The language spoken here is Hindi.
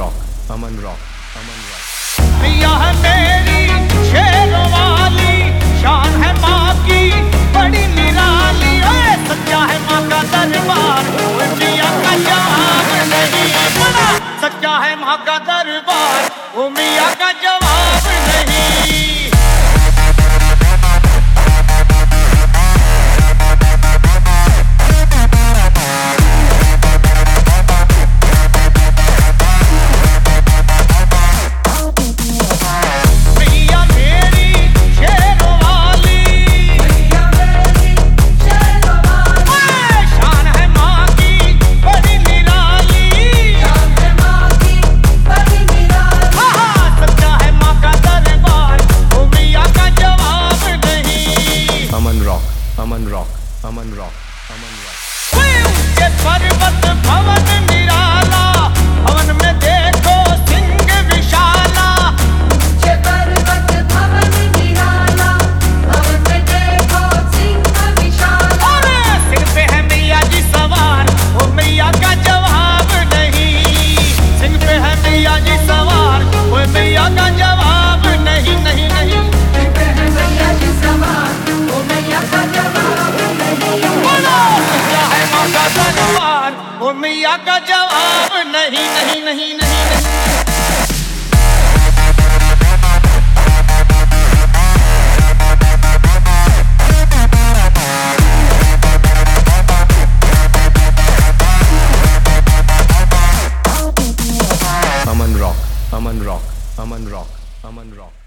Rock, Aman rock, Aman rock. मैया है मेरी शेरों वाली, शान है माँ की बड़ी निराली। ओए सच्चा है माँ का दरबार, मिया का जवाब नहीं। बड़ा सच्चा है माँ का दरबार, वो मिया का जवाब नहीं। Aman rock, Aman rock, Aman rock. ये पर्वत भवन निराला, भवन में देखो सिंह विशाला। ये पर्वत भवन निराला, भवन में देखो सिंह विशाला। अरे सिंह पे है मैया जी सवार, वो मैया का जवाब नहीं। सिंह पे है मैया जी सवार, वो मैया का जवाब नहीं, नहीं, नहीं। सिंह पे है मैया जी सवार, वो मैया का जवाब नहीं। दरबार, वो मैया का जवाब नहीं, नहीं, नहीं, नहीं, नहीं। Aman rock, Aman rock, Aman rock, Aman rock.